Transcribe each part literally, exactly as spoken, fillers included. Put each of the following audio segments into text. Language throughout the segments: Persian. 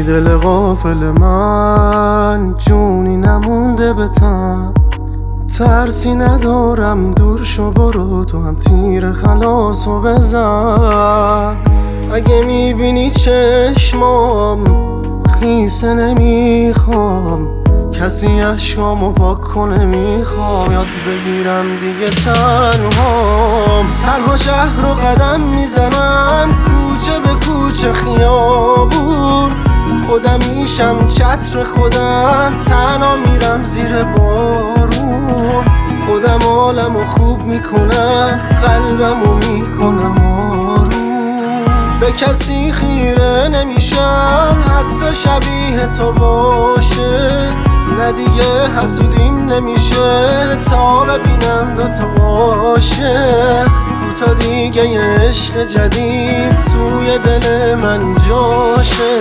دل غافل من جونی نمونده به تن، ترسی ندارم دور شو برو تو هم تیر خلاصو بزن. اگه میبینی چشمام خیسه نمیخوام، کسی اشکامو پاک کنه میخوام یاد بگیرم دیگه تنهام. تنها شهر رو قدم میزنم کوچه به کوچه خیابون، خودم میشم چتر خودم، تنها میرم زیر بارون. خودم حالمو خوب میکنم قلبمو میکنم آروم. به کسی خیره نمیشم حتی شبیه تو باشه، نه دیگه حسودیم نمیشه تا ببینم دوتا عاشق. کوتا دیگه یه عشق جدید توی دل من جاشه.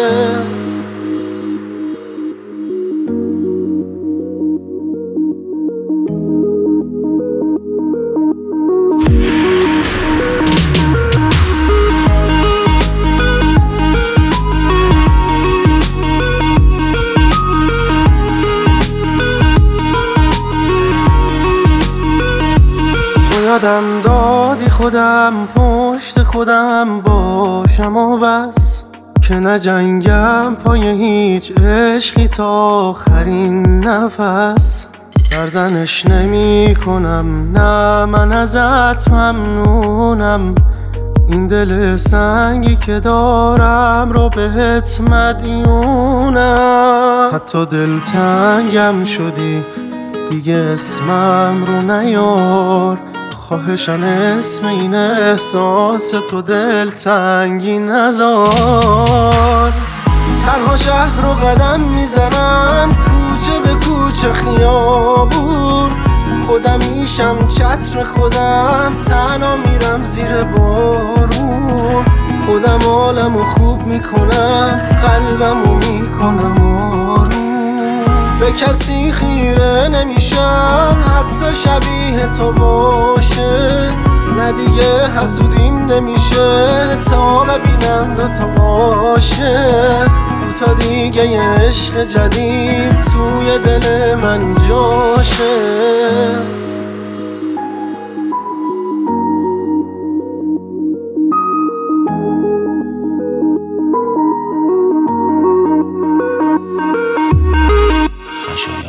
یادم دادی خودم پشت خودم باشم و بس، که نجنگم پای هیچ عشقی تا آخرین نفس. سرزنش نمی کنم نه من ازت ممنونم، این دل سنگی که دارم رو بهت مدیونم. حتی دلتنگم شدی دیگه اسمم رو نیار، خواهشم اسم این احساس تو دلتنگی نذار. تنها شهر رو قدم میزنم کوچه به کوچه خیابون، خودم میشم چتر خودم، تنها میرم زیر بارون. خودم حالمو خوب میکنم قلبمو میکنم آروم. به کسی خیره نمیشم حتی شبیه تو باشه، نه دیگه حسودیم نمیشه تا ببینم دوتا عاشق. کوتا دیگه یه عشق جدید توی دل من جاشه. خشایار